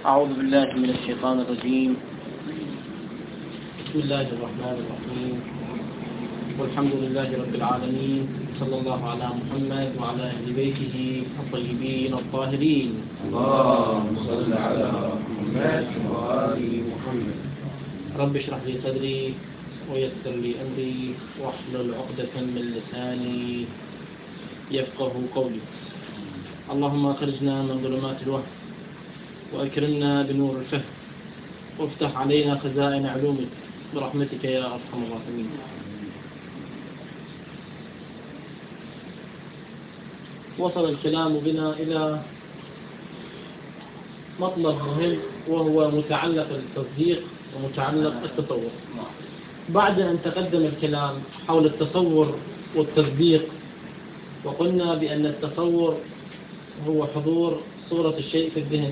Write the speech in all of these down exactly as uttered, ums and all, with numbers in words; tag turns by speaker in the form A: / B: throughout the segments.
A: أعوذ بالله من الشيطان الرجيم. بسم الله الرحمن الرحيم، والحمد لله رب العالمين، صلى الله على محمد وعلى أهل بيته الطيبين الطاهرين.
B: اللهم صل على محمد وآل محمد.
A: رب اشرح لي صدري ويسر لي أمري واحلل عقدة من لساني يفقه قولي. اللهم أخرجنا من ظلمات الوهم وأكرمنا بنور الفهم وافتح علينا خزائن علومك برحمتك يا أرحم الراحمين. وصل الكلام بنا إلى مطلب مهم وهو متعلق بالتصديق ومتعلق التصور. بعد أن تقدم الكلام حول التصور والتصديق وقلنا بأن التصور هو حضور صورة الشيء في الذهن،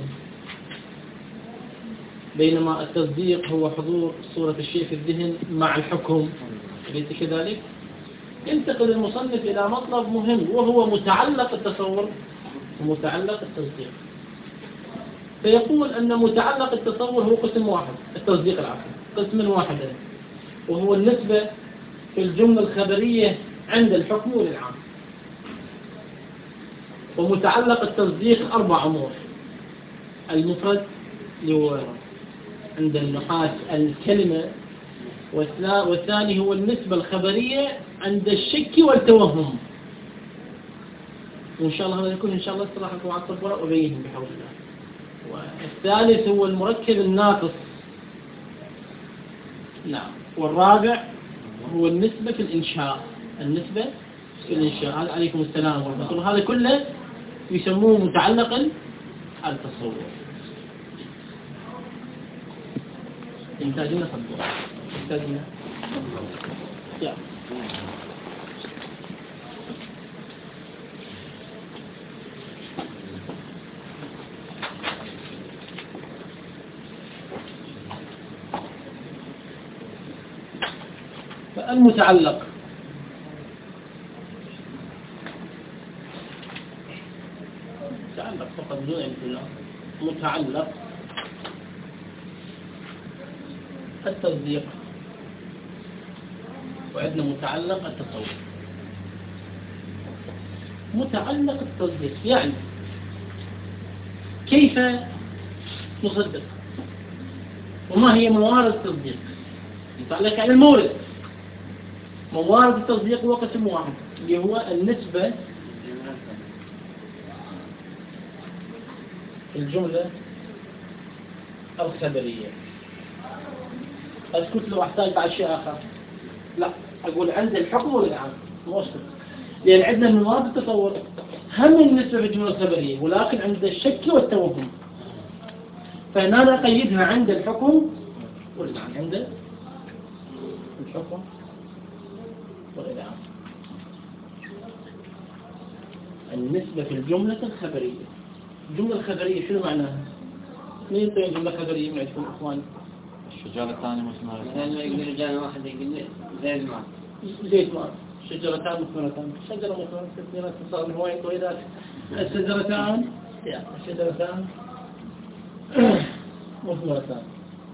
A: بينما التصديق هو حضور صورة الشيء في الذهن مع الحكم، أليس كذلك؟ ينتقل المصنف إلى مطلب مهم وهو متعلق التصور ومتعلق التصديق. فيقول أن متعلق التصور هو قسم واحد، التصديق العقلي قسم واحد، وهو النسبة في الجملة الخبرية عند الحكم والعام. ومتعلق التصديق أربع أمور: المفرد اللي عند النحاة الكلمة، والثاني هو النسبة الخبرية عند الشك والتوهم. وإن شاء الله هذا يكون إن شاء الله استراحة مع الصبر وأبينهم بحول الله. والثالث هو المركب الناقص، نعم. والرابع هو النسبة في الإنشاء، النسبة في الإنشاء. عليكم السلام ورحمة الله. هذا كله يسموه متعلقا التصور. يحتاجون صبر، يحتاجون يا فالمتعلق متعلق فقط بدون امتلاء. متعلق التصديق، وعندنا متعلق التصور. متعلق التصديق يعني كيف نصدق وما هي موارد التصديق. يتعلق على المورد. موارد التصديق هو قسم واحد اللي هو النسبة الجملة الخبرية. أسكت لو أحتاج بعد شيء آخر؟ لا، أقول عند الحكم والعام مو أسكت، لأن عندنا من موارد التصور هم النسبة في الجملة الخبرية، ولكن عند الشك والتوهم. فهنا نقيدها عند الحكم والعام، عند الحكم والعام. النسبة في الجملة الخبرية. الجملة الخبرية شنو معناها؟ مين يطيع الجملة الخبرية من عندكم إخواني؟
C: شجرتان مثمرتان.
B: يعني يقول رجال واحد يقول زيت مال
A: زيت مال. شجرتان مثمرتان. شجرة مثمرة مثمرة صار من هواي طويلات. الشجرتان يا الشجرتان مثمرتان.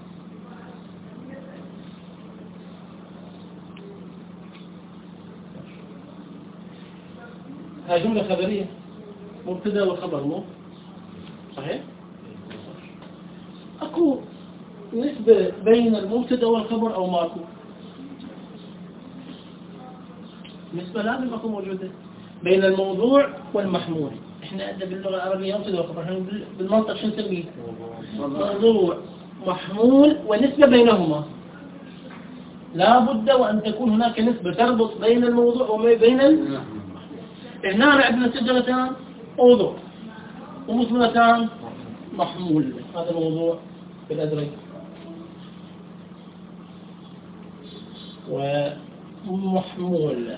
A: هاي جملة خبرية، مبتدا والخبر مو صحيح؟ أكو نسبة بين المبتدا والخبر أو ماكو؟ نسبة لازم أكو موجودة بين الموضوع والمحمول. إحنا عندنا باللغة العربية مبتدا والخبر، إحنا بالمنطق شو نسميه؟ موضوع محمول ونسبة بينهما. لا بد وأن تكون هناك نسبة تربط بين الموضوع وبين المحمول. هنا عندنا شجرتان موضوع ومثمرتان محمول. هذا موضوع بالأزرق ومحمول.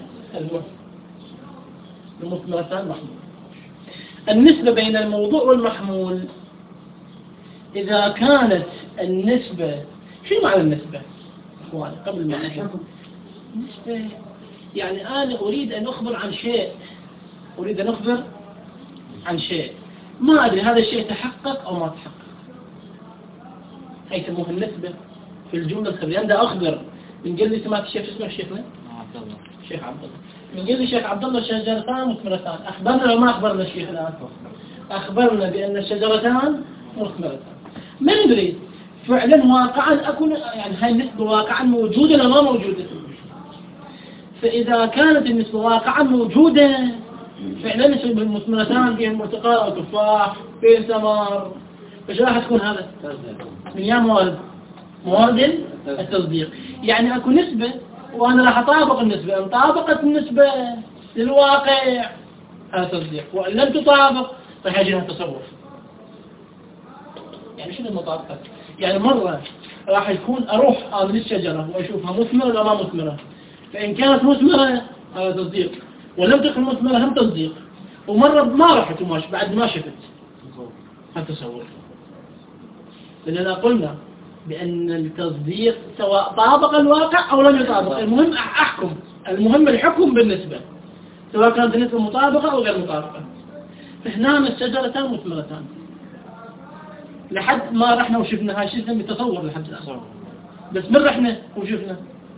A: المثمرتان محمول. النسبة بين الموضوع والمحمول إذا كانت النسبة، شو معنى النسبة؟ إخواني قبل ما نحكم النسبة يعني أنا أريد أن أخبر عن شيء، أريد أن أخبر عن شيء، ما أدري هذا الشيء تحقق أو ما تحقق. هي يسموها النسبة في الجملة الخبرية. أنا أخبر من قال لي سمعت الشيخ اسمه شيخنا
C: عبد الله
A: الشيخ عبد الله، من قال لي شيخ عبد الله شجرتان مثمرتان، أخبرنا ولا ما أخبرنا الشيخ الآن؟ أخبرنا بأن الشجرتان مثمرتان. ما ندري فعلا واقعا أكون يعني هاي النسبة واقعا موجودة ولا ما موجودة. فإذا كانت النسبة واقعا موجودة فعلا نسبة المثمرتان فيها مرتقى أو تفاح فيه ثمر، فش راح تكون هذا؟ من يا موارد موارد التصديق. يعني أكو نسبة وأنا راح أطابق النسبة، إن طابقت النسبة للواقع هذا تصديق، وإن لم تطابق راح يجيها تصور. يعني شنو المطابقة؟ يعني مرة راح يكون أروح آمن الشجرة وأشوفها مثمرة ولا ما مثمرة، فإن كانت مثمرة هذا تصديق، ولم تكن مثمرة هم تصديق. ومرة ما رحت وماش بعد ما شفت هذا تصور. لأننا قلنا بأن التصديق سواء طابق الواقع أو لم يطابق، المهم أحكم، المهم الحكم بالنسبة سواء كانت النسبة مطابقة أو غير مطابقة. فهنا الشجرتان مثمرتان لحد ما رحنا وشفنا هاي شيء اسمه تصور لحد الآن. بس من رحنا وشفنا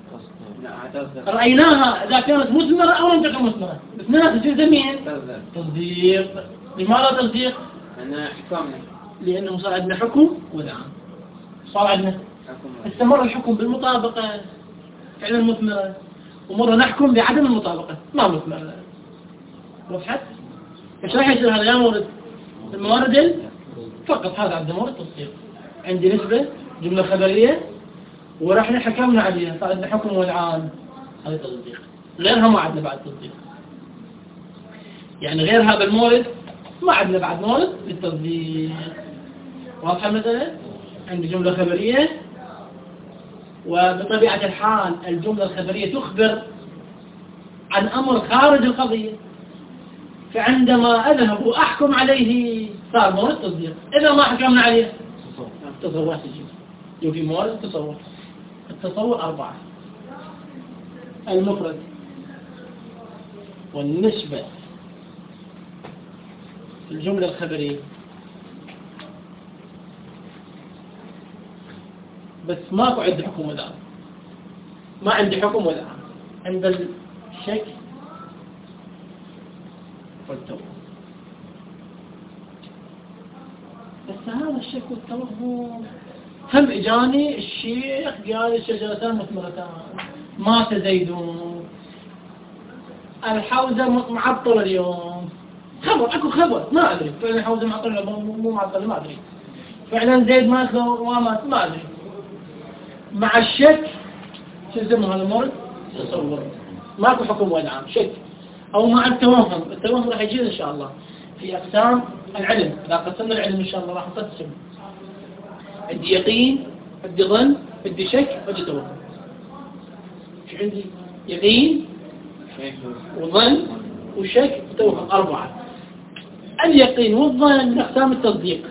A: رأيناها إذا كانت مثمرة أو لم تكن مثمرة، بس ناس تصير زمين تصديق. لماذا تصديق؟
B: أنا حكمنا
A: لأنه صار عندنا حكم ودعم، صار عندنا استمر الحكم بالمطابقة فعلا مثمرة، ومرة نحكم بعدم المطابقة ما مثمرة. وضحت؟ مش راح يصير هذا يا مورد الموارد فقط، هذا عندنا مورد تصديق، عندي نسبة جملة خبرية ورحنا حكمنا عليها صار عندنا حكم والعان، هذا تصديق. غيرها ما عندنا بعد تصديق، يعني غير هذا المورد ما عندنا بعد مورد للتصديق. واضحة مثلا عندي جملة خبرية، وبطبيعة الحال الجملة الخبرية تخبر عن أمر خارج القضية، فعندما أذهب وأحكم عليه صار مورد تصديق. إذا ما حكمنا عليه تصور تجي يوفي مورد التصور. التصور أربعة: المفرد والنسبة في الجملة الخبرية، بس ماكو عندي حكم ودعم، ما عندي حكم ودعم، عند الشك والتوهم. بس هذا الشك والتوهم هم اجاني الشيخ قال الشجرتان مثمرتان، مات زيد، الحوزة معطلة اليوم، خبر اكو خبر ما ادري فعلا الحوزة معطلة مو معطلة ما ادري، فعلا زيد مات له ومات ما ادري. مع الشك شو اسمه هذا المورد؟ تصور. ماكو حكم ودعم، شك. او مع التوهم، التوهم راح يجي ان شاء الله في اقسام العلم، اذا قسمنا العلم ان شاء الله راح نقسم عندي يقين، عندي ظن، عندي شك، عندي توهم. شو عندي؟ يقين وظن وشك وتوهم، أربعة. اليقين والظن من أقسام التصديق.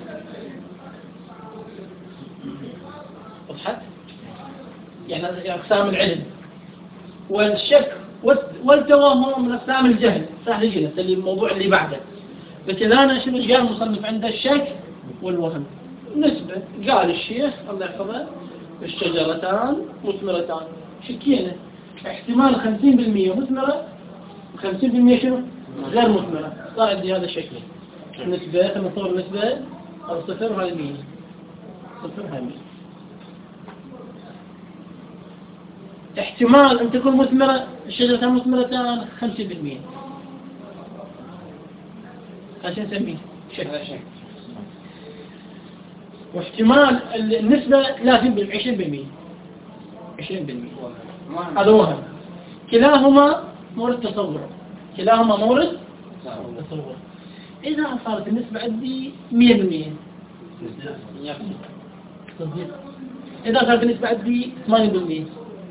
A: وضحت؟ يعني أقسام العلم. والشك والتوهم من أقسام الجهل. صح لجلس اللي الموضوع اللي بعده. بس إذا أنا شنو قال المصنف عنده الشك والوهم نسبة، قال الشيخ الله يحفظه الشجرتان مثمرتان، شكينا احتمال خمسين بالمية مثمرة وخمسين بالمية شنو غير مثمرة. صار عندي هذا الشكل نسبة، خلينا نصور نسبة أو صفر وهاي مية، صفر هاي مية. احتمال أن تكون مثمرة الشجرتان مثمرتان خمسين بالمية، عشان نسميه شك. واحتمال النسبة ثلاثين بالمية عشرين بالمية عشرين بالمية هذا وهم. كلاهما مورد تصور، كلاهما مورد تصور. إذا صارت النسبة عندي مية بالمية تصديق. إذا صارت النسبة عندي ثمانين بالمية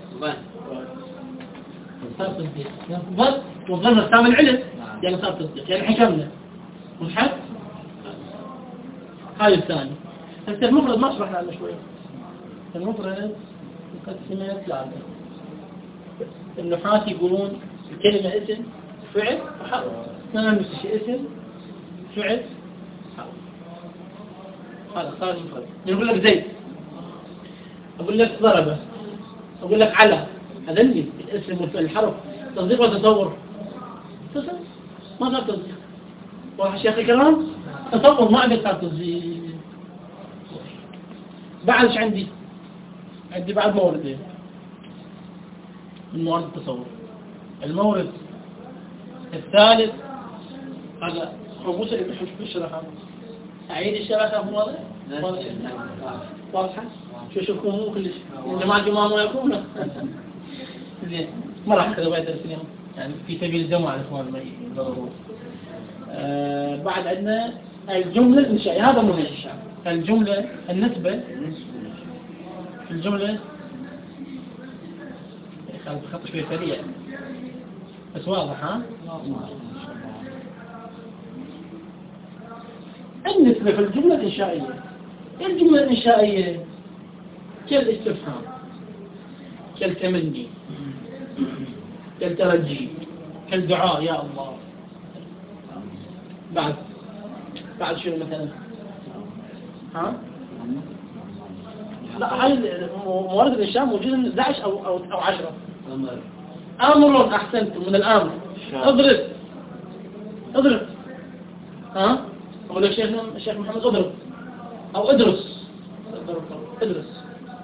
A: صار تصديق. ظن وظن أقسام العلم يعني صار تصديق، يعني حكمنا ونحط هاي الثاني. هسه المفرد ما شرحنا عنه شوي. المفرد مقسمة ثلاثة. النحاة يقولون الكلمة اسم فعل وحرف، اثنين نفس الشيء اسم فعل حرف. هذا صار المفرد. نقول لك زيد أقول لك ضربه، أقول لك على، هذا اللي الاسم والفعل الحرف، تصديق وتصور. تصور ما صار تصديق. واحد شيخ الكلام تصور ما عندك صار تصديق. بعد ايش عندي؟ عندي بعد موردين من موارد التصور. المورد الثالث هذا خموس اللي بنحش بالشرح. أعيد الشرح أبو واضح؟ واضحة؟ شو شوفكم مو كلش جماعة جماعة ما يكون زين ما راح كذا بعد درس اليوم يعني في سبيل الجمع الإخوان ما يضربون. آه بعد عندنا الجملة الإنشائية، هذا مهم. الجملة النسبة الجملة خلط خط شوي سريع بس واضح. ها النسبة في الجملة الإنشائية. الجملة الإنشائية كالاستفهام، كالتمني، كالترجي، كالدعاء يا الله. بعد بعد شنو مثلا؟ ها؟ لا هاي موارد الإنشاء موجودة من احد عشر أو أو أو عشرة. أمر أحسنت من الأمر. اضرب اضرب. ها؟ أقول لك شيخنا الشيخ محمد اضرب أو ادرس. ادرس.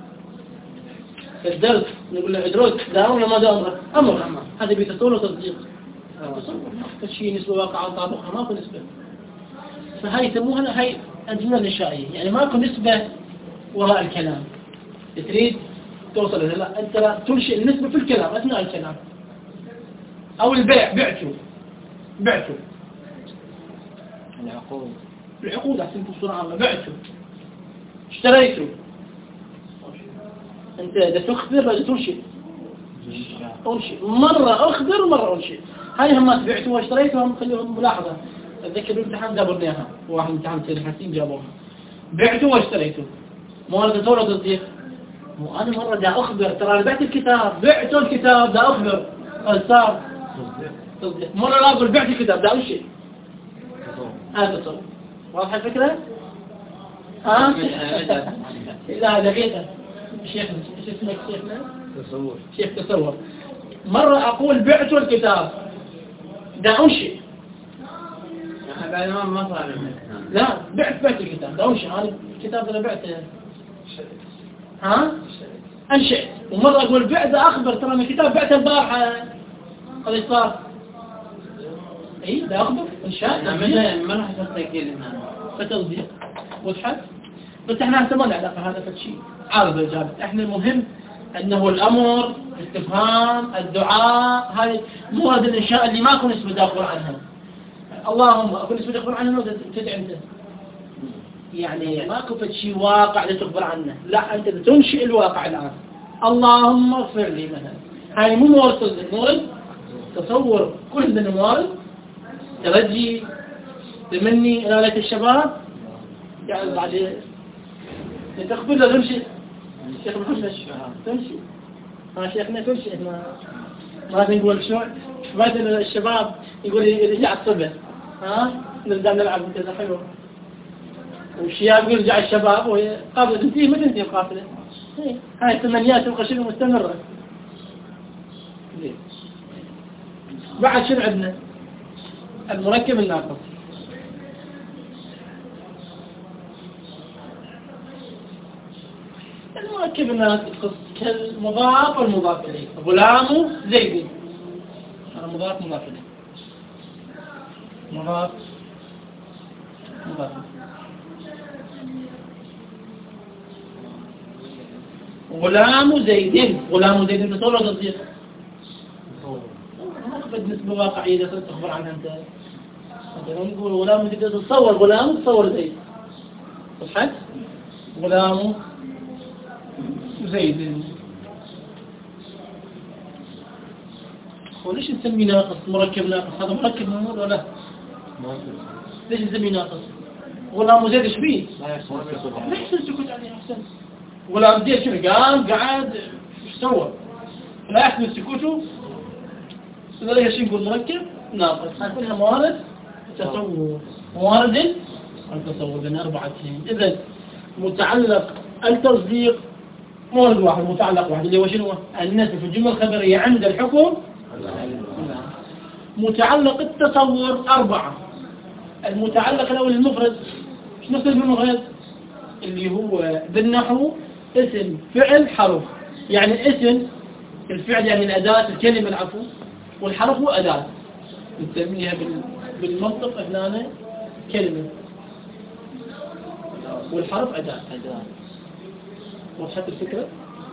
A: الدرس نقول له ادرس ده ولا ما ده أمر؟ أمر. هذا بيتصور وتصديق. تصور ما شيء نسبة واقعة طابقها ما في نسبة. فهاي يسموها هاي الجملة الإنشائية، يعني ماكو نسبة وراء الكلام. تريد توصل إلى لا أنت تنشئ النسبة في الكلام أثناء الكلام. أو البيع بعته بعته
C: العقود
A: العقود أحسن بصورة عامة بعته اشتريته. أنت إذا تخبر ولا تنشئ؟ أنشئ مرة أخبر ومرة أنشئ. هاي هم بعته واشتريته هم خليهم ملاحظة. أتذكر الامتحان جابوا لنا واحد امتحان سير حسين جابوها بعته واشتريته. مو أنا تصور تصديق. مو أنا مرة دا أخبر ترى أنا بعت الكتاب بعته الكتاب دا أخبر صار تصديق. مرة لا أقول بعت الكتاب دا أنشئ. هذا تصور. واضحة الفكرة؟ ها؟ لا دقيقة شيخنا ايش اسمك شيخنا؟ تصور. شيخ تصور. مرة أقول بعته الكتاب دا أنشئ.
B: بعد ما ما صار
A: لا بعت بعت الكتاب دا أنشئ. هذا الكتاب أنا بعته. ها؟ أنشئت. ومرة أقول بعد أخبر ترى الكتاب بعته البارحة. هذا إيش صار؟ إيه ده أخبر إنشاء.
B: ما راح تستيقظ هنا.
A: فتصديق. وضحت؟ بس إحنا هسه ما له علاقة هذا فشيء عارض إجابة. إحنا المهم أنه الأمر، الاستفهام، الدعاء، هذه موارد الإنشاء اللي ماكو نسبة تأخبر عنها. اللهم أكو نسبة تأخبر عنها ولا تدعي أنت؟ يعني ماكو شيء واقع لتخبر عنه. لا أنت تنشئ الواقع الآن. اللهم اغفر لي مثلا. هاي مو موارد تصديق. موارد تصور. كل من الموارد ترجي تمني إلى الشباب يعني بعد تخبر له تمشي. الشيخ محمد تمشي. ما شيخنا تمشي. ما ما نقول شو مثلا الشباب يقول يرجع الصبح. ها نبدأ نلعب كذا حلو. والشياب يرجع الشباب وقابل تنتهي ما تنتهي القافلة. هاي الثمانيات تبقى شنو مستمرة. بعد شنو عندنا؟ المركب الناقص. المركب الناقص كالمضاف والمضاف إليه. غلام زيد. هذا مضاف مضاف إليه. مضاف مضاف. غلام زيد. غلام زيد بتصور ولا تصديق؟ ما أخذ نسبة واقعية إذا تخبر عنها أنت. أنت نقول غلام زيد تتصور غلام تصور زيد. صحيح؟ غلام زيد. وليش نسميه ناقص؟ مركب ناقص. هذا مركب ممر ولا؟ ليش نسميه ناقص؟ غلام زيد ايش بيه؟ لا يحسن السكوت عليه. أحسن. غلام زيد شنو قام قعد ايش سوى؟ لا يحسن سكوته. لذلك ايش نقول مركب ناقص. هاي كلها موارد تصور. موارد التصور. لنا أربعة سنين. إذا متعلق التصديق مورد واحد متعلق واحد اللي هو شنو؟ النسبة في الجملة الخبرية عند الحكم متعلق التصور أربعة. المتعلق الأول المفرد، شنو نقصد بالمفرد؟ اللي هو بالنحو اسم فعل حرف، يعني اسم الفعل يعني الأداة الكلمة العفو، والحرف هو أداة نسميها بالمنطق هنا كلمة، والحرف أداة. وضحت الفكرة؟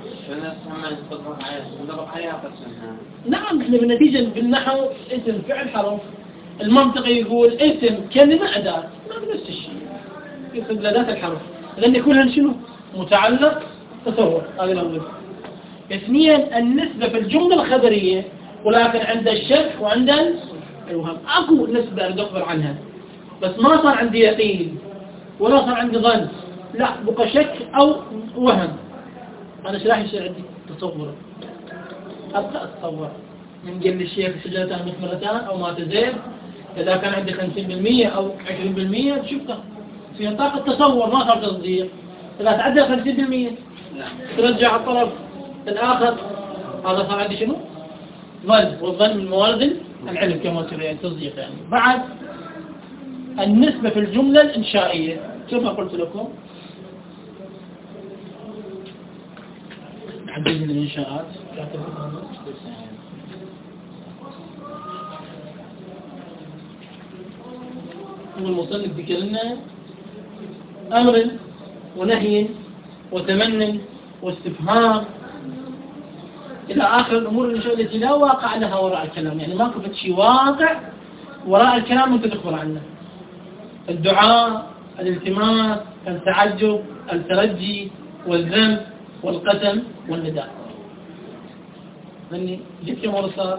A: نعم احنا بالنتيجة بالنحو اسم فعل حرف، المنطق يقول اسم كلمة أداة، ما نفس الشيء يصير الأداة الحرف، لأن يكون شنو؟ متعلق تصور. هذا الأول. اثنيا النسبة في الجملة الخبرية، ولكن عند الشك وعند الوهم. أكو نسبة أريد أخبر عنها، بس ما صار عندي يقين ولا صار عندي ظن، لا بقى شك أو وهم. أنا ايش راح يصير عندي؟ تصور. أبقى أتصور من قال الشيخ سجلتان مثمرتان أو مات زيد، إذا كان عندي خمسين بالمئة أو عشرين بالمئة شفتها في نطاق التصور، ما صار تصديق. إذا تعدى خمسين بالمئة ترجع الطرف الآخر، هذا صار عندي شنو؟ ظن، والظن من موارد العلم كما قلت يعني تصديق. يعني بعد النسبة في الجملة الإنشائية كما قلت لكم عدد من الإنشاءات والمصنف ذكر لنا أمر ونهي وتمن واستفهام إلى آخر الأمور الإنشائية التي لا واقع لها وراء الكلام، يعني ما كفت شيء واقع وراء الكلام أنت تخبر عنه. الدعاء، الالتماس، التعجب، الترجي، والذنب، والقسم، والنداء. لأني جبت كم مرة صار؟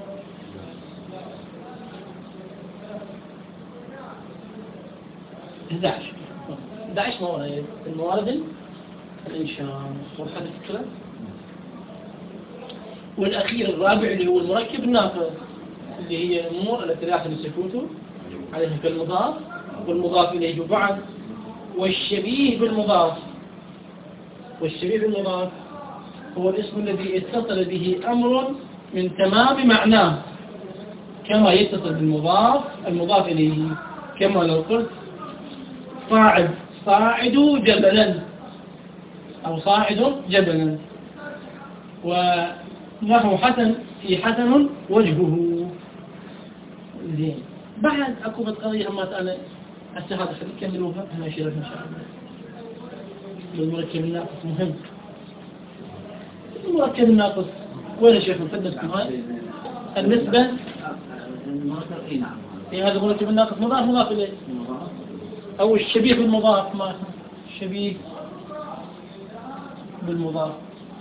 A: أحد عشر أحد عشر موارد، الموارد الإنشاء. وضحت الفكرة؟ والأخير الرابع اللي هو المركب الناقص، اللي هي الأمور التي لا يحسن السكوت عليها كالمضاف والمضاف إليه بعد، والشبيه بالمضاف. والشبيه بالمضاف هو الاسم الذي اتصل به أمر من تمام معناه، كما يتصل بالمضاف المضاف إليه، كما لو قلت صاعد صاعد جبلا أو صاعد جبلا، ونحو حسن في حسن وجهه. زين. بعد أكو قضية همات أنا هسه هذا خليك كملوها أنا أشيرها إن شاء الله. المركب الناقص مهم. المركب الناقص وين يا شيخ نفدسكم هاي النسبة في هذا المركب الناقص مضاف مضاف إليه أو الشبيه بالمضاف، ما الشبيه بالمضاف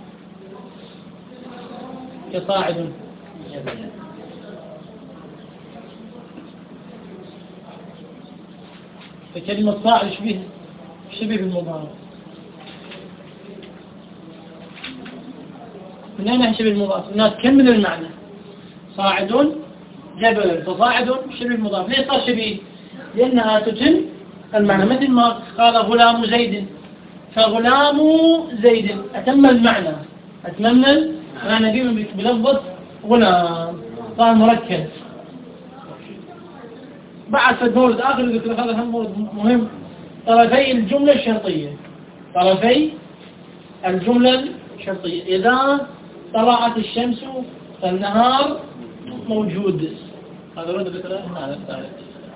A: كصاعد. فكلمة صاعد شبيه شبيه بالمضاف. من أين شبيه المضاف؟ الناس كمل المعنى صاعد جبل، فصاعد شبيه المضاف. ليش صار شبيه؟ لأنها تتم المعنى، مثل ما قال غلام زيد، فغلام زيد أتم المعنى، أتمنى المعنى دي بلفظ غلام، صار مركب. بعد في المورد آخر قلت لك هذا هم مهم، طرفي الجملة الشرطية. طرفي الجملة الشرطية، إذا طلعت الشمس فالنهار موجود. هذا رد بكرة هنا الثالث.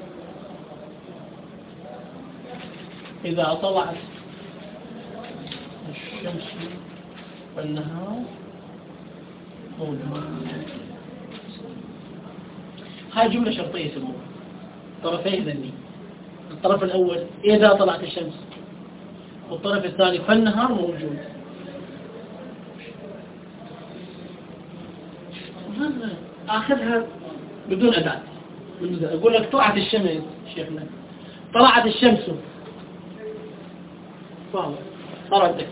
A: إذا طلعت الشمس فالنهار موجود. هاي جملة شرطية يسموها طرفي ذني. الطرف الأول إذا طلعت الشمس، والطرف الثاني فالنهار موجود. أخذها بدون أداة. أقول لك طلعت الشمس شيخنا، طلعت الشمس فاهم صار عندك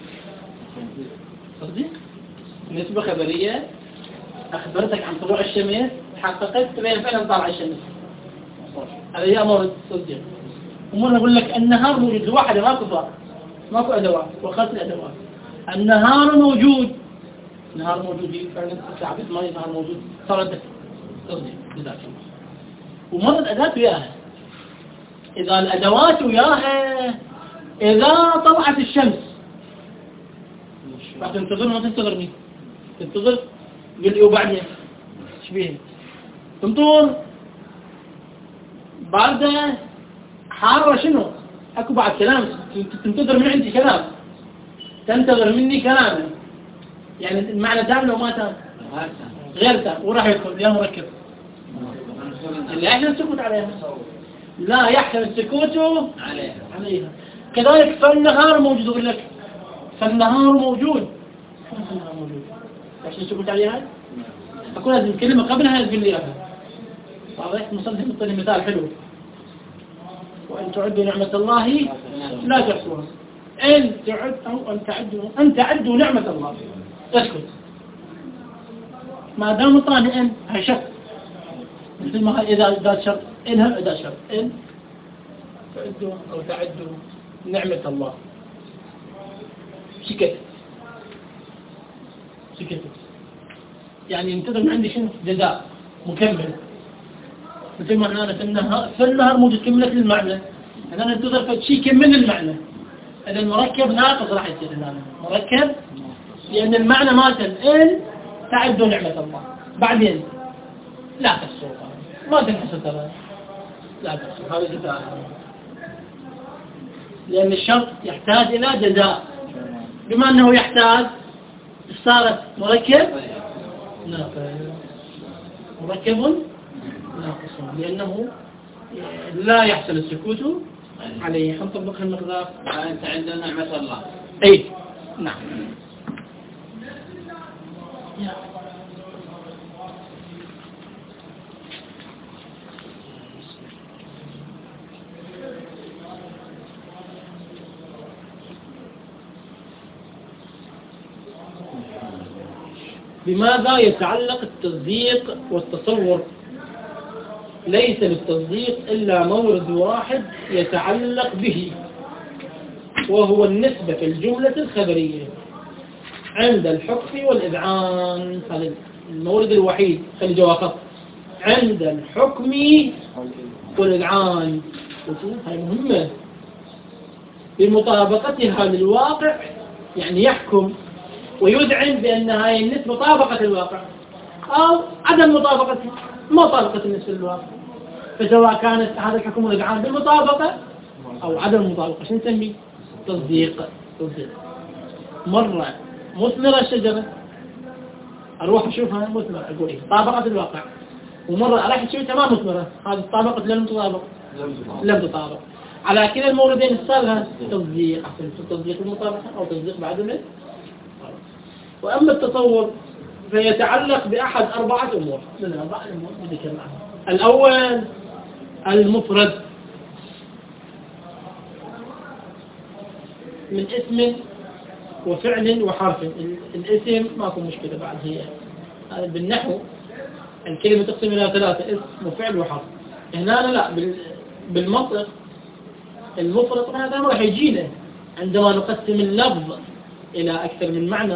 A: صدق نسبة خبرية، أخبرتك عن طلوع الشمس، حققت تبين فعلا طلع الشمس. هذا هي أمر تصديق. ومرة أقول لك النهار موجود لوحده، ماكو فرق، ماكو أدوات، وأخذت الأدوات. النهار موجود، نهار موجود فعلا ساعة ما نهار موجود صارت تصديق جزاك الله. ومرت أداة وياها، إذا الأدوات وياها إذا طلعت الشمس راح تنتظر ما تنتظر مين؟ تنتظر قل لي وبعدين ايش بيه؟ تنطر باردة حارة شنو؟ اكو بعد كلام تنتظر من عندي كلام، تنتظر مني كلام، يعني المعنى تام لو ما تام غير تام وراح يدخل يا مركب اللي احنا نسكت عليها لا يحسن السكوت عليها عليها. كذلك فالنهار موجود، أقول لك فالنهار موجود، فالنهار موجود عشان نسكت عليها أكون هذه الكلمة قبلها تقول لي إياها. واضح؟ مصدق يعطيني مثال حلو، وأن تعدوا نعمة الله لا تحصوها، أن تعد أو أن تعدوا أن تعدوا نعمة الله اسكت، ما دام طاني أن هي شرط، مثل ما إذا إذا شرط إنها إذا شرط إن تعدوا أو تعدوا نعمة الله سكت سكت، يعني ينتظر من عندي شنو جزاء مكمل، مثل ما احنا في النهار في النهار موجود كملة المعنى، أنا ننتظر فشي يكمل المعنى. إذا المركب ناقص راح يصير هنا مركب، لأن المعنى مالته إن تعدوا نعمة الله، بعدين لا تحصوا ما تنحصوا ترى لا تحصوا، هذا جزاء، لأن الشرط يحتاج إلى جزاء، بما أنه يحتاج صارت مركب ناقص، مركب ناقص لأنه لا يحصل السكوت عليه. حنطبقها المقدار
B: أنت عندنا نعمة الله.
A: أي نعم. بماذا يتعلق التصديق والتصور؟ ليس للتصديق إلا مورد واحد يتعلق به، وهو النسبة في الجملة الخبرية عند الحكم والإذعان. هذا المورد الوحيد، خلي جوا خط، عند الحكم والإذعان، هاي مهمة، بمطابقتها للواقع، يعني يحكم ويذعن بأن هاي النسبة طابقة الواقع أو عدم مطابقتها، ما طابقة النسبة للواقع، فسواء كانت هذا الحكم والإذعان بالمطابقة أو عدم المطابقة شو نسميه؟ تصديق. تصديق مرة مثمرة الشجرة أروح أشوفها مثمرة أقول إيه طابقة الواقع، ومرة أروح أشوفها ما مثمرة، هذه طابقة لم تطابق لم تطابق. على كلا الموردين السابقة تصديق، أحسن تصديق المطابقة أو تصديق بعدم. وأما التصور فيتعلق بأحد أربعة أمور، من أربعة أمور ذكر عنها. الأول المفرد من اسم وفعل وحرف. الاسم ماكو مشكلة بعد، هي بالنحو الكلمة تقسم إلى ثلاثة، اسم وفعل وحرف. هنا لا، بالمنطق المفرد هذا راح يجينا عندما نقسم اللفظ إلى أكثر من معنى.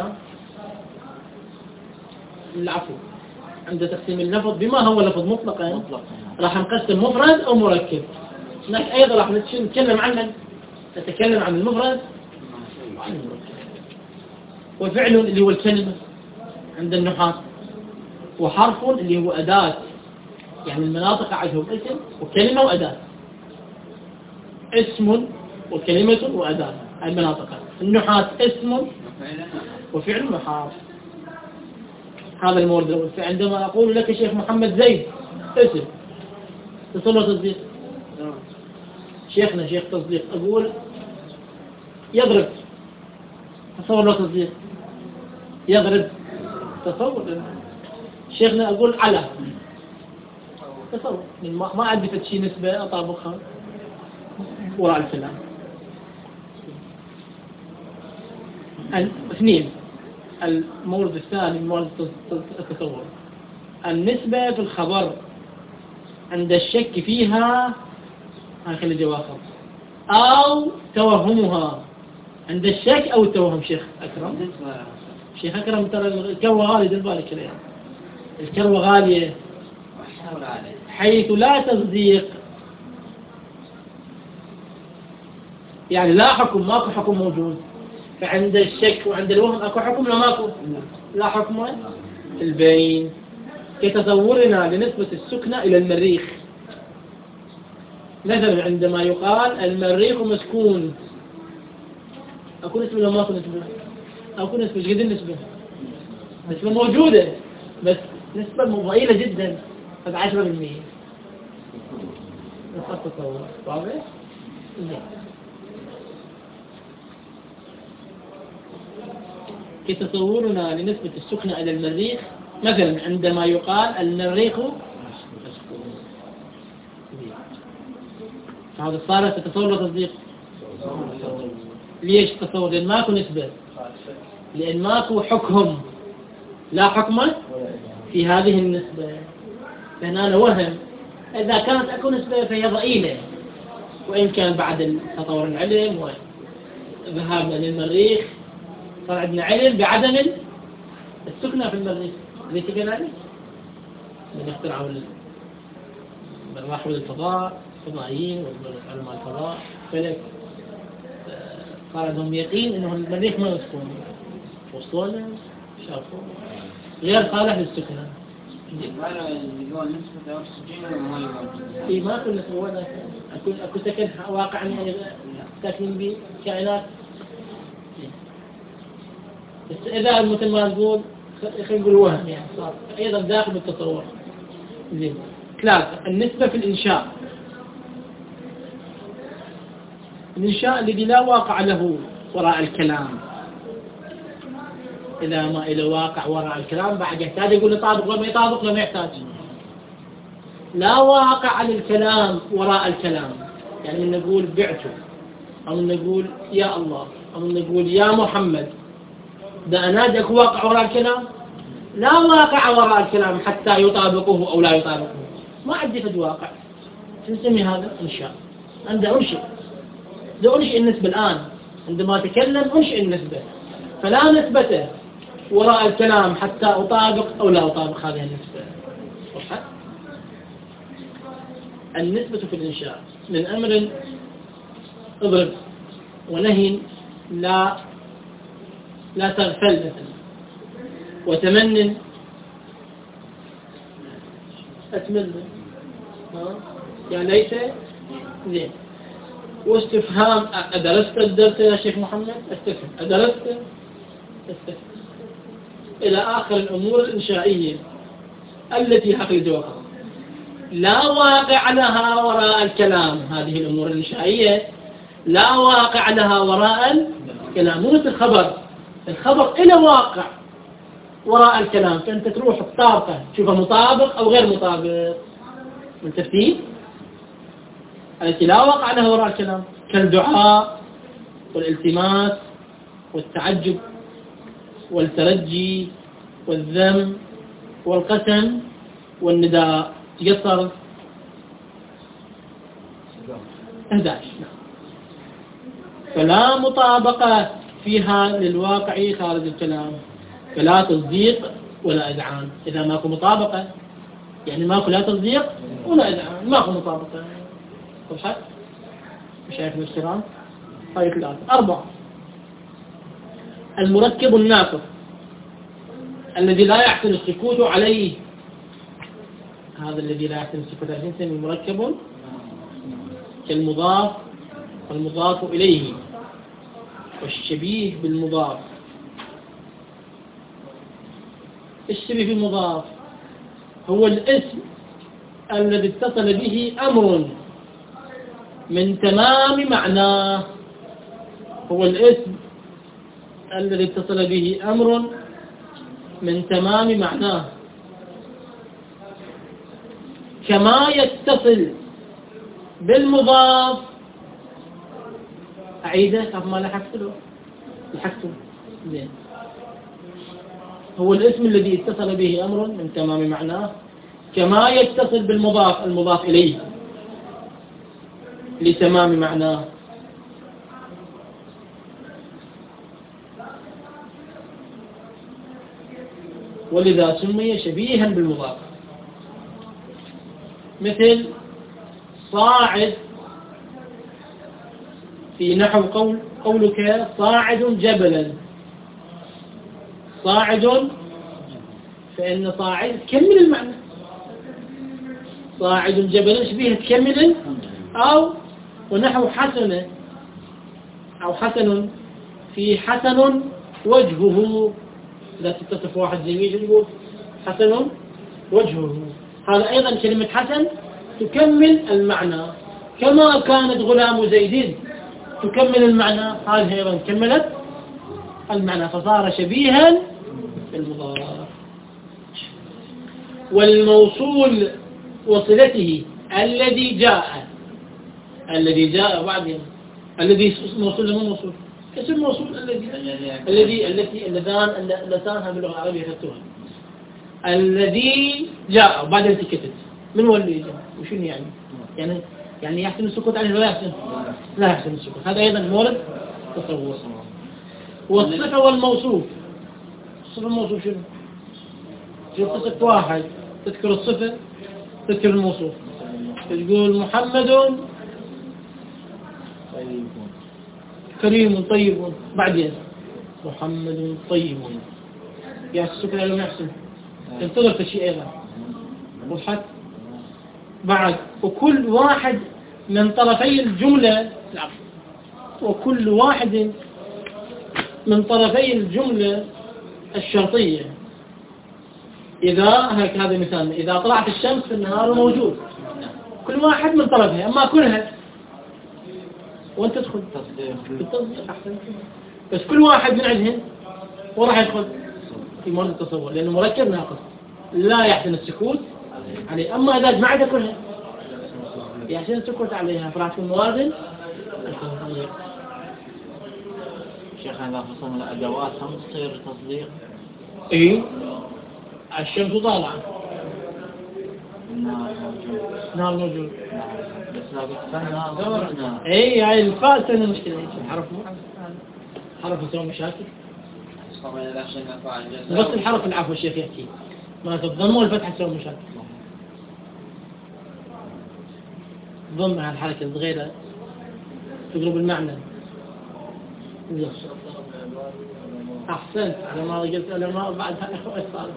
A: العفو، عند تقسيم اللفظ بما هو لفظ مطلقا راح نقسم مفرد أو مركب. هناك أيضا راح نتكلم عن نتكلم عن المفرد وعن المركب. وفعل اللي هو الكلمة عند النحاة، وحرف اللي هو أداة، يعني المناطق عندهم اسم وكلمة وأداة، اسم وكلمة وأداة، المناطق. النحاة اسم وفعل وحرف. هذا المورد الأول. فعندما أقول لك شيخ محمد زيد اسم، تصور تصديق. شيخنا شيخ تصديق. أقول يضرب، تصور له تصديق. يضرب، تصور. شيخنا أقول على، تصور. ما ما عندي فتشي نسبة أطابقها وراء الكلام. اثنين، المورد الثاني مورد التصور، النسبة في الخبر عند الشك فيها، هنخلي جواب، أو توهمها عند الشك أو التوهم شيخ أكرم؟ شيخ أكرم ترى الكروة غالية دير بالك عليها. الكروة غالية حيث لا تصديق، يعني لا حكم، ماكو حكم موجود. فعند الشك وعند الوهم أكو حكم ولا ماكو؟ لا حكم البين. كتصورنا لنسبة السكنة إلى المريخ، مثلا عندما يقال المريخ مسكون، أكو نسبة ولا ماكو نسبة؟ أكو نسبة. جدا نسبة نسبة موجودة، بس نسبة ضئيلة جدا، هذا عشرة بالمئة. نحط تصور واضح؟ كتصورنا لنسبة السكنة إلى المريخ، مثلا عندما يقال المريخ مسكون، هذا صار تصور وتصديق. ليش تصور؟ لأن ماكو نسبة، لأن ماكو حكم، لا حكم في هذه النسبة. لأن أنا وهم، إذا كانت أكو نسبة فهي ضئيلة، وإن كان بعد تطور العلم وذهابنا للمريخ صار عندنا علم بعدم السكنة في المريخ. ليش كذلك؟ من اخترعوا راحوا للفضاء، الفضائيين والعلماء الفضاء، فلك صار عندهم يقين إنه المريخ ما مسكون، وصلوا شافوا غير صالح للسكنة. إيه ما كل نسبة ولا أكو أكو سكن واقعا يعني ساكنين به كائنات. بس إذا مثل ما نقول خلينا نقول وهم يعني صار أيضا داخل بالتصور. زين. ثلاثة، النسبة في الإنشاء. الإنشاء الذي لا واقع له وراء الكلام، إذا ما إلى واقع وراء الكلام بعد يحتاج يقول يطابق ولا ما يطابق ولا ما يحتاج. لا واقع للكلام وراء الكلام، يعني من نقول بعته، أو من نقول يا الله، أو من نقول يا محمد، ده أنادك واقع وراء الكلام؟ لا واقع وراء الكلام حتى يطابقه أو لا يطابقه. ما عندي فد واقع. نسمي هذا إنشاء. عند أنشئ، ده أنشئ النسبة الآن، عندما أتكلم أنشئ النسبة، فلا نسبة وراء الكلام حتى أطابق أو لا أطابق هذه النسبة. صحيح؟ النسبة في الإنشاء من أمر اضرب ونهي لا لا تغفل مثلا، وتمن أتمنى يعني ليس زين، واستفهام أدرست الدرس يا شيخ محمد؟ استفهم. أدرست؟ استفهم. إلى آخر الأمور الإنشائية التي حقيقة وقع لا واقع لها وراء الكلام. هذه الأمور الإنشائية لا واقع لها وراء الكلام، مو مثل الخبر. الخبر إلى واقع وراء الكلام، فأنت تروح تطابقه تشوفه مطابق أو غير مطابق من ترتيب التي لا واقع لها وراء الكلام، كالدعاء والالتماس والتعجب والترجي والذم والقسم والنداء. يقصر أحد عشر. فلا مطابقة فيها للواقع خارج الكلام، فلا تصديق ولا إذعان. إذا ماكو مطابقة يعني ماكو لا تصديق ولا إذعان، ماكو مطابقة. صحيح؟ مشايخنا الكرام، هاي ثلاثة. أربعة، المركب الناقص الذي لا يحسن السكوت عليه. هذا الذي لا يحسن السكوت عليه نسميه مركب كالمضاف والمضاف إليه والشبيه بالمضاف. الشبيه بالمضاف هو الاسم الذي اتصل به أمر من تمام معناه. هو الاسم الذي اتصل به أمر من تمام معناه، كما يتصل بالمضاف. أعيده طب ما لحقته لحقته زين. هو الاسم الذي اتصل به أمر من تمام معناه كما يتصل بالمضاف المضاف إليه لتمام معناه. ولذا سمي شبيها بالمضاف. مثل صاعد في نحو قول قولك صاعد جبلا، صاعد، فإن صاعد تكمل المعنى، صاعد جبلا شبيه تكمل. أو ونحو حسن أو حسن في حسن وجهه، إذا تتصف واحد زميل يقول حسن وجهه، هذا أيضا كلمة حسن تكمل المعنى، كما كانت غلام زيد تكمل المعنى، هذه أيضا كملت المعنى فصار شبيها بالمضاف. والموصول وصلته الذي جاء، الذي جاء بعدين الذي موصول له موصول اسم موصول الذي الذي التي اللذان اللتان باللغة العربية خدتوها. الذي جاء بعدين سكتت، من هو اللي جاء وشنو يعني؟ يعني يعني يحسن السكوت عليه ولا يحسن؟ لا يحسن السكوت، هذا أيضا مورد تصور. والصفة والموصوف، الصفة والموصوف شنو؟ شو تصف واحد تذكر الصفة تذكر الموصوف، تقول محمد كريم طيب، بعدين محمد طيب، يحسن السكوت عليه ولا يحسن؟ ينتظر في شيء أيضا وضحت بعد. وكل واحد من طرفي الجملة وكل واحد من طرفي الجملة الشرطية، إذا هيك هذا مثال، إذا طلعت الشمس في النهار موجود، كل واحد من طرفها، أما كلها وأنت تدخل بالتصديق أحسن، بس كل واحد من عندهم وراح يدخل في مورد التصور، لأنه مركب ناقص لا يحسن السكوت عليه. أما إذا جمعت كلها يحسن السكوت عليها، فراح تكون موازن.
C: شيخ إذا خصم الأدوات هم تصير تصديق؟
A: إيه، الشمس طالعة،
C: النار موجود،
A: نار موجود،
C: بس لا بتفهم.
A: إيه هاي الفاء سنة مشكلة، حرف حرف يسوي مشاكل. بس الحرف العفو الشيخ يحكي ما تضم والفتحة تسوي مشاكل. ضم على الحركة الصغيرة تقرب المعنى. أحسنت على ما قلت علماء بعدها إخوة صالح.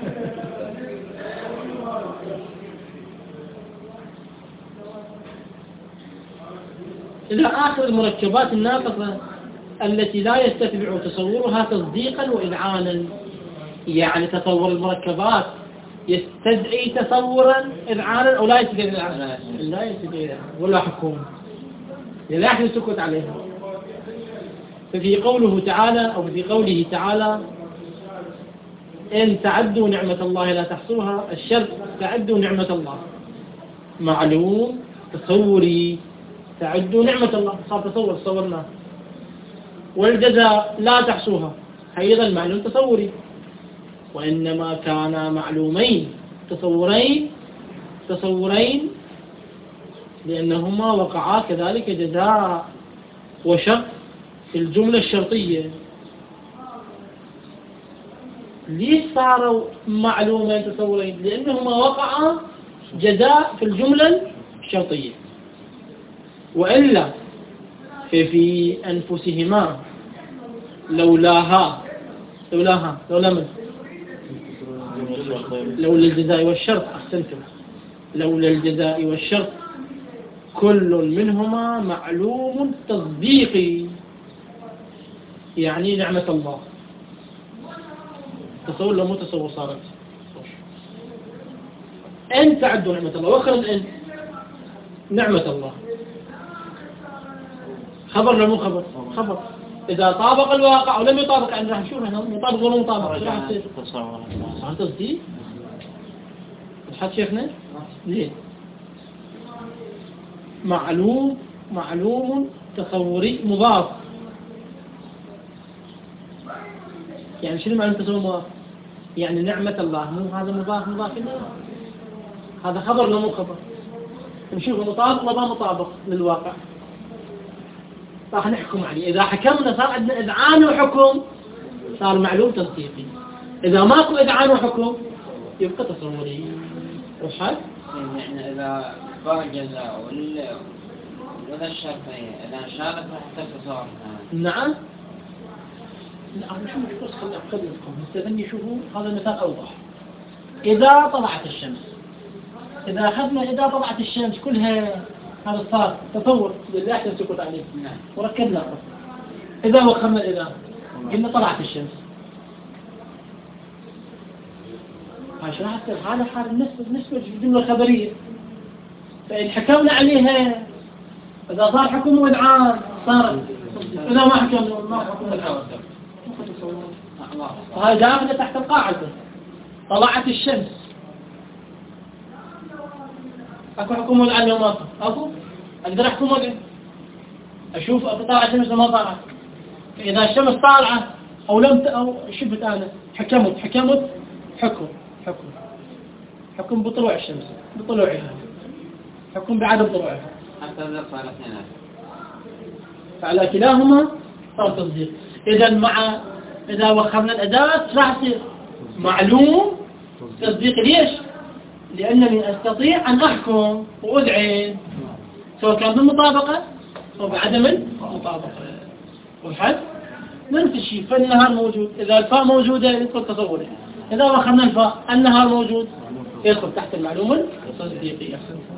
A: إلى آخر المركبات الناقصة التي لا يستتبع تصورها تصديقا وإذعانا. يعني تصور المركبات يستدعي تصورا إذعانا أو لا يستدعي إذعانا؟ لا يستدعي إذعانا ولا حكم، لا يحسن السكوت عليها. ففي قوله تعالى أو في قوله تعالى إن تعدوا نعمة الله لا تحصوها، الشرط تعدوا نعمة الله معلوم تصوري، تعدوا نعمة الله صار تصور تصورنا. والجزاء لا تحصوها أيضا معلوم تصوري، وإنما كان معلومين تصورين تصورين لأنهما وقعا كذلك جزاء وشرط في الجملة الشرطية. ليش صاروا معلومين تصورين؟ لأنهما وقعا جزاء في الجملة الشرطية، وإلا ففي أنفسهما لولاها لولاها لولا من لولا الجزاء والشرط أحسنتم لولا الجزاء والشرط كل منهما معلوم تصديقي، يعني نعمة الله. تصور لو مو تصور صارت أن تعدوا نعمة الله، وخرج أن نعمة الله خبر ولا مو خبر؟ خبر. إذا طابق الواقع أو لم يطابق عندنا راح نشوف هنا مطابق ولا مطابق راح يصير صار تصديق. الحد شيخنا ليه؟ معلوم معلوم تصوري مضاف. يعني شنو معنى تصور مضاف؟ يعني نعمة الله مو هذا مضاف مضاف إليه، هذا خبر ولا مو خبر؟ نشوف مطابق ولا مطابق للواقع راح نحكم عليه. إذا حكمنا صار عندنا إذعان وحكم صار معلوم تصديقي. إذا ماكو إذعان وحكم يبقى تصوري. وحد
B: يعني إذا باقي ولا ولا الشرطية إذا شارك حتى التصور. نعم.
A: لا أنا شو مش بس خلي أقول لكم مستثني شوفوا هذا المثال أوضح. إذا طلعت الشمس، إذا أخذنا إذا طلعت الشمس كلها هذا صار تصور اللي أحسن سكوت عليه.
B: نعم.
A: وركبنا إذا وخمنا إذا قلنا طلعت الشمس. هاي شو راح تصير؟ هذا حال بالنسبة بالنسبة للجملة الخبرية. فإن حكمنا عليها إذا صار حكم وإذعان صارت. إذا ما حكمنا ما حكم وإذعان. وهي داخلة تحت القاعدة. طلعت الشمس. أكو حكم وإذعان يوم ما أكو؟ أقدر أحكم وإذعان. أشوف طلع الشمس ما طلعت. إذا الشمس طالعة أو لم ت... أو شفت أنا حكمت حكمت حكم حكم حكم بطلوع الشمس بطلوعها حكم بعدم طلوعها
B: حتى إذا صارت هنا
A: فعلى كلاهما صار تصديق. إذا مع إذا وخرنا الأداة راح يصير معلوم تصديق. ليش؟ لأنني أستطيع أن أحكم وأذعن سواء كان بالمطابقة أو بعدم المطابقة. والحد نفس الشيء. فالنهار موجود إذا الفاء موجودة يدخل تصوره. إذا وخرنا الفاء النهار موجود يدخل تحت المعلومة التصديقية.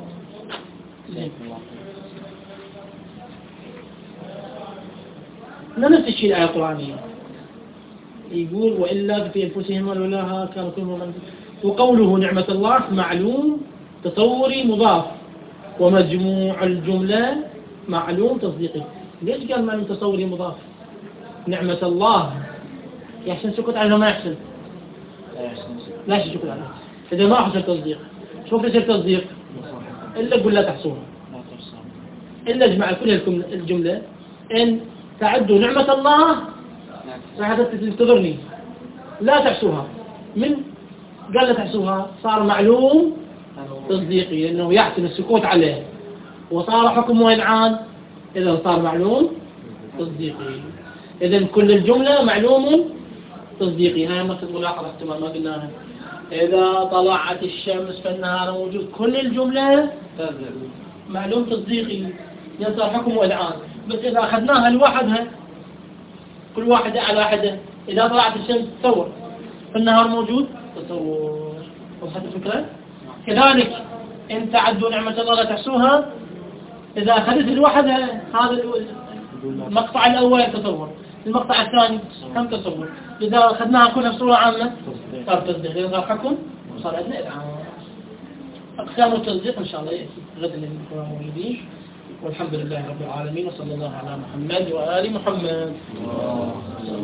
A: نفس الشيء الآية القرآنية يقول وإلا في أنفسهم ولولاها كانوا كل من. وقوله نعمة الله معلوم تصوري مضاف ومجموع الجملة معلوم تصديقي. ليش قال معلوم تصوري مضاف؟ نعمة الله يحسن سكت عليه ما يحسن؟ لا يحسن سكت عليه. إذا ما حصل تصديق شو في يصير تصديق؟ إلا قل لا تحصوها إلا اجمع كل الجملة إن تعدوا نعمة الله راح تنتظرني لا تحصوها. من قال لا تحصوها صار معلوم تصديقي لأنه يحسن السكوت عليه وصار حكم وإذعان. إذا صار معلوم تصديقي. إذا كل الجملة معلوم تصديقي. هاي ما ملاحظة احتمال ما قلناها. إذا طلعت الشمس فالنهار موجود كل الجملة معلوم تصديقي لأن صار حكم وإذعان. بس إذا أخذناها لوحدها كل واحدة على حدة. إذا طلعت الشمس تصور فالنهار موجود تصور. وصلت الفكرة؟ كذلك إن تعدوا نعمة الله لا تحصوها إذا أخذت لوحدها هذا المقطع الأول تصور المقطع الثاني هم تصور. إذا أخذناها كلها بصورة عامة صار تصديق. إذا صار حكم وصار عندنا إذعان. أقسام التصديق إن شاء الله يأتي غدا اللي نكون موجودين. والحمد لله رب العالمين وصلى الله على محمد وآل محمد.